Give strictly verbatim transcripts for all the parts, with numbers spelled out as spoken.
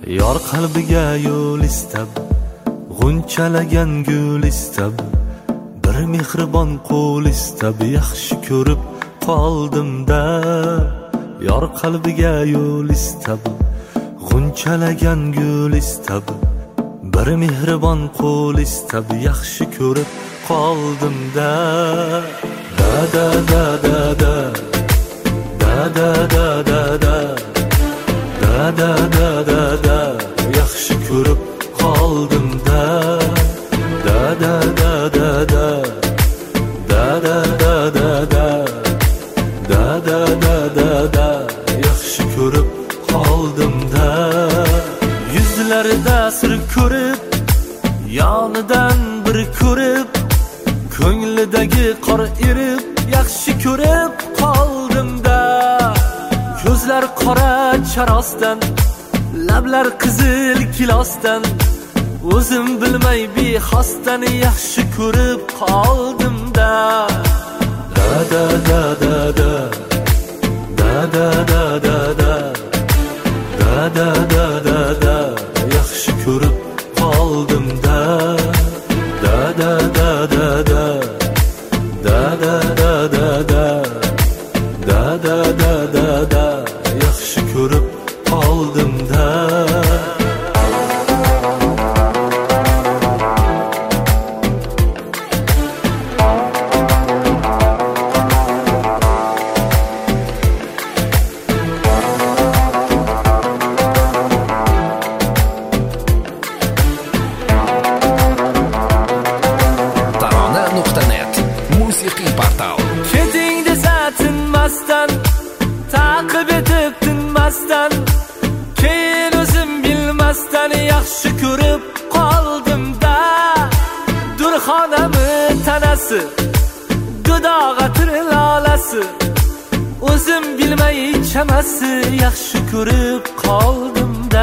Yor qalbiga yo'l istab, g'unchalagan gul istab, bir mehribon qo'l istab, yaxshi ko'rib qoldim-da. Yor qalbiga yo'l istab, g'unchalagan gul istab, bir mehribon qo'l istab, yaxshi ko'rib qoldim-da. Da da da da da da da da da da da da da da da yaxshi ko'rib qoldim-da. Da da da da da da da da da da da da da da da yaxshi ko'rib qoldim-da. Yuzlarida sir ko'rib, yonidan bir ko'rib, ko'nglidagi qor erib, yaxshi ko'rib qoldim-da. Ko'zlar qora charosdan, lablar qizil kilosdan, o'zim bilmay bexosdan yaxshi ko'rib qoldim-da. Da da da da da da da da da da da da da da da yaxshi ko'rib qoldim-da. Da da da da da da da da da da da da da da da yaxshi ko'rib qoldim-da. Taqib etib tinmasdan, keyin o'zim bilmasdan yaxshi ko'rib qoldim-da. Durxonami tanasi, dudog'a tirlolasi, o'zim bilmay chamasi yaxshi ko'rib qoldim-da.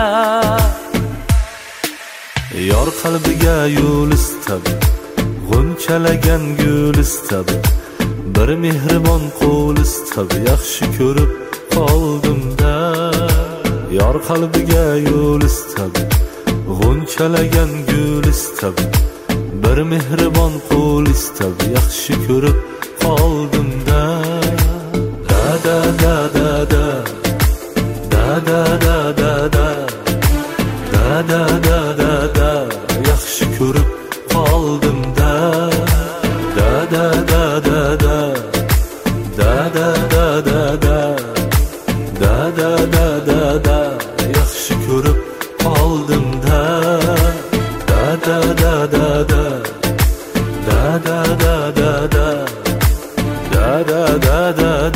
Yor qalbiga yo'l istab, g'unchalagan gul istab, bir mehribon qo'l istab, yaxshi ko'rib qoldim-da. Yor qalbiga yo'l istab, g'unchalagan gul istab, bir mehribon qo'l istab, yaxshi ko'rib qoldim-da. Da da da da da da da da da da da da da da da yaxshi ko'rib qoldim-da. Da da da da da da da da da da da da da da da yaxshi ko'rib qoldim-da. Da da da da da da da da da da da da da da